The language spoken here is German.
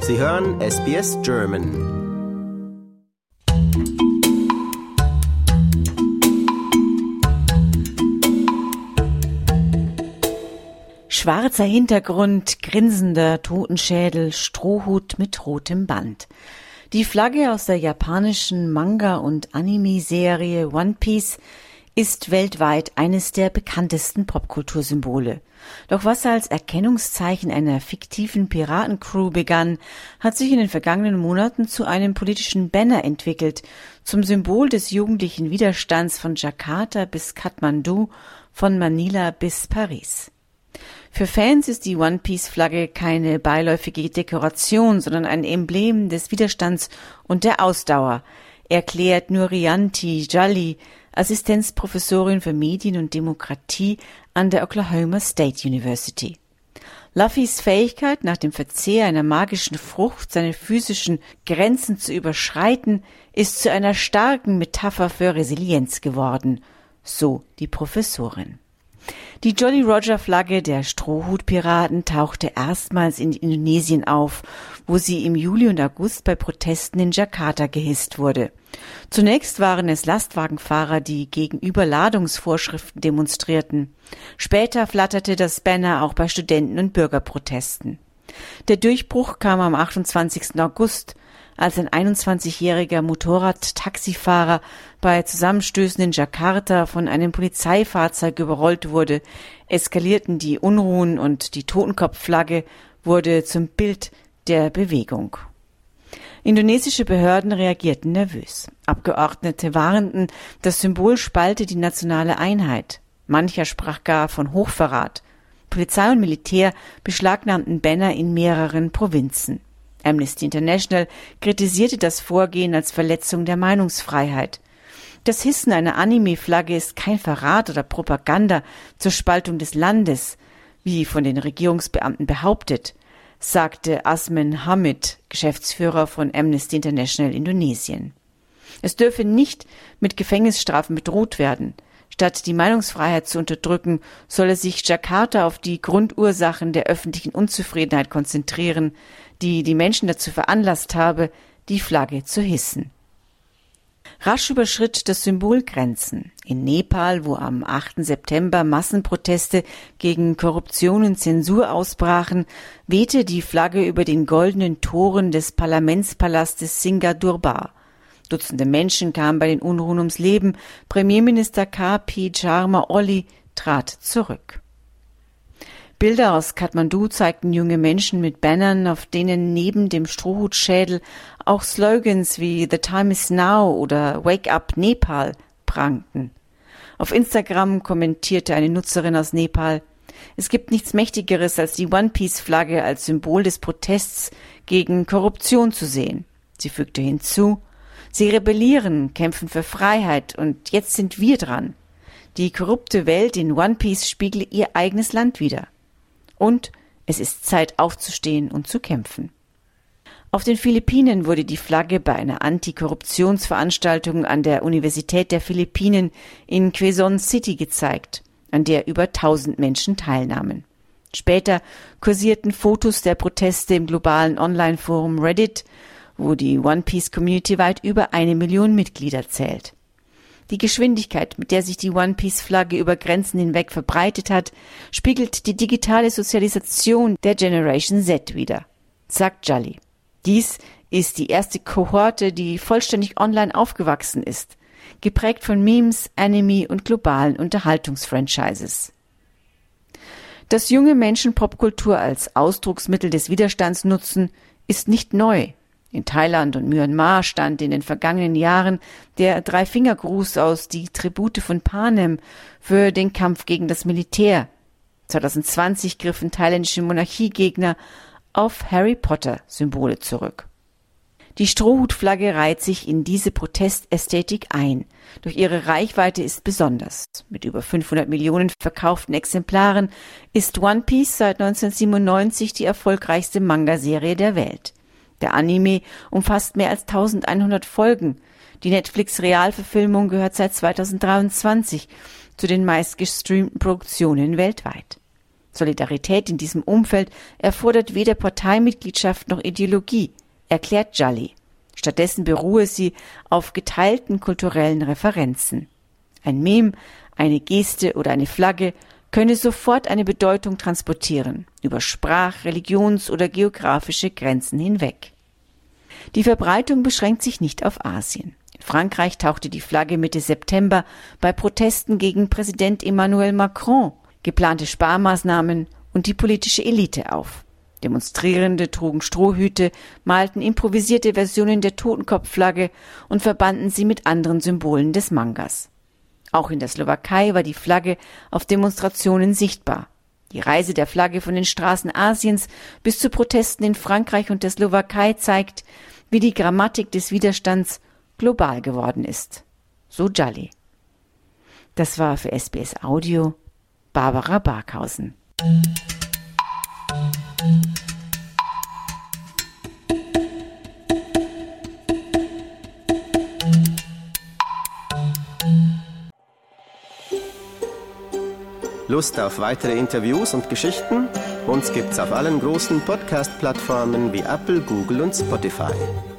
Sie hören SBS German. Schwarzer Hintergrund, grinsender Totenschädel, Strohhut mit rotem Band. Die Flagge aus der japanischen Manga- und Anime-Serie One Piece ist weltweit eines der bekanntesten Popkultursymbole. Doch was als Erkennungszeichen einer fiktiven Piratencrew begann, hat sich in den vergangenen Monaten zu einem politischen Banner entwickelt, zum Symbol des jugendlichen Widerstands von Jakarta bis Kathmandu, von Manila bis Paris. Für Fans ist die One-Piece-Flagge keine beiläufige Dekoration, sondern ein Emblem des Widerstands und der Ausdauer, erklärt Nuriyanti Jalli, Assistenzprofessorin für Medien und Demokratie an der Oklahoma State University. Luffys Fähigkeit, nach dem Verzehr einer magischen Frucht seine physischen Grenzen zu überschreiten, ist zu einer starken Metapher für Resilienz geworden, so die Professorin. Die Jolly Roger Flagge der Strohhutpiraten tauchte erstmals in Indonesien auf, wo sie im Juli und August bei Protesten in Jakarta gehisst wurde. Zunächst waren es Lastwagenfahrer, die gegen Überladungsvorschriften demonstrierten. Später flatterte das Banner auch bei Studenten- und Bürgerprotesten. Der Durchbruch kam am 28. August, als ein 21-jähriger Motorradtaxifahrer bei Zusammenstößen in Jakarta von einem Polizeifahrzeug überrollt wurde, eskalierten die Unruhen und die Totenkopfflagge wurde zum Bild der Bewegung. Indonesische Behörden reagierten nervös. Abgeordnete warnten, das Symbol spalte die nationale Einheit. Mancher sprach gar von Hochverrat. Polizei und Militär beschlagnahmten Banner in mehreren Provinzen. Amnesty International kritisierte das Vorgehen als Verletzung der Meinungsfreiheit. Das Hissen einer Anime-Flagge ist kein Verrat oder Propaganda zur Spaltung des Landes, wie von den Regierungsbeamten behauptet, sagte Asman Hamid, Geschäftsführer von Amnesty International Indonesien. Es dürfe nicht mit Gefängnisstrafen bedroht werden. Statt die Meinungsfreiheit zu unterdrücken, solle sich Jakarta auf die Grundursachen der öffentlichen Unzufriedenheit konzentrieren, die die Menschen dazu veranlasst habe, die Flagge zu hissen. Rasch überschritt das Symbol Grenzen. In Nepal, wo am 8. September Massenproteste gegen Korruption und Zensur ausbrachen, wehte die Flagge über den goldenen Toren des Parlamentspalastes Singha-Durbar. Dutzende Menschen kamen bei den Unruhen ums Leben. Premierminister K.P. Sharma Oli trat zurück. Bilder aus Kathmandu zeigten junge Menschen mit Bannern, auf denen neben dem Strohhutschädel auch Slogans wie "The time is now" oder "Wake up Nepal" prangten. Auf Instagram kommentierte eine Nutzerin aus Nepal: Es gibt nichts Mächtigeres, als die One-Piece-Flagge als Symbol des Protests gegen Korruption zu sehen. Sie fügte hinzu: Sie rebellieren, kämpfen für Freiheit und jetzt sind wir dran. Die korrupte Welt in One Piece spiegle ihr eigenes Land wider. Und es ist Zeit aufzustehen und zu kämpfen. Auf den Philippinen wurde die Flagge bei einer Antikorruptionsveranstaltung an der Universität der Philippinen in Quezon City gezeigt, an der über 1000 Menschen teilnahmen. Später kursierten Fotos der Proteste im globalen Online-Forum Reddit, wo die One-Piece-Community weit über 1 Million Mitglieder zählt. Die Geschwindigkeit, mit der sich die One-Piece-Flagge über Grenzen hinweg verbreitet hat, spiegelt die digitale Sozialisation der Generation Z wider, sagt Jalli. Dies ist die erste Kohorte, die vollständig online aufgewachsen ist, geprägt von Memes, Anime und globalen Unterhaltungsfranchises. Dass junge Menschen Popkultur als Ausdrucksmittel des Widerstands nutzen, ist nicht neu. In Thailand und Myanmar stand in den vergangenen Jahren der Dreifingergruß aus Die Tribute von Panem für den Kampf gegen das Militär. 2020 griffen thailändische Monarchiegegner auf Harry Potter-Symbole zurück. Die Strohhutflagge reiht sich in diese Protestästhetik ein. Durch ihre Reichweite ist besonders. Mit über 500 Millionen verkauften Exemplaren ist One Piece seit 1997 die erfolgreichste Manga-Serie der Welt. Der Anime umfasst mehr als 1100 Folgen. Die Netflix-Realverfilmung gehört seit 2023 zu den meistgestreamten Produktionen weltweit. Solidarität in diesem Umfeld erfordert weder Parteimitgliedschaft noch Ideologie, erklärt Djalli. Stattdessen beruhe sie auf geteilten kulturellen Referenzen. Ein Mem, eine Geste oder eine Flagge könne sofort eine Bedeutung transportieren, über Sprach-, Religions- oder geografische Grenzen hinweg. Die Verbreitung beschränkt sich nicht auf Asien. In Frankreich tauchte die Flagge Mitte September bei Protesten gegen Präsident Emmanuel Macron, geplante Sparmaßnahmen und die politische Elite auf. Demonstrierende trugen Strohhüte, malten improvisierte Versionen der Totenkopfflagge und verbanden sie mit anderen Symbolen des Mangas. Auch in der Slowakei war die Flagge auf Demonstrationen sichtbar. Die Reise der Flagge von den Straßen Asiens bis zu Protesten in Frankreich und der Slowakei zeigt, wie die Grammatik des Widerstands global geworden ist. So Djalli. Das war für SBS Audio Barbara Barkhausen. Lust auf weitere Interviews und Geschichten? Uns gibt's auf allen großen Podcast-Plattformen wie Apple, Google und Spotify.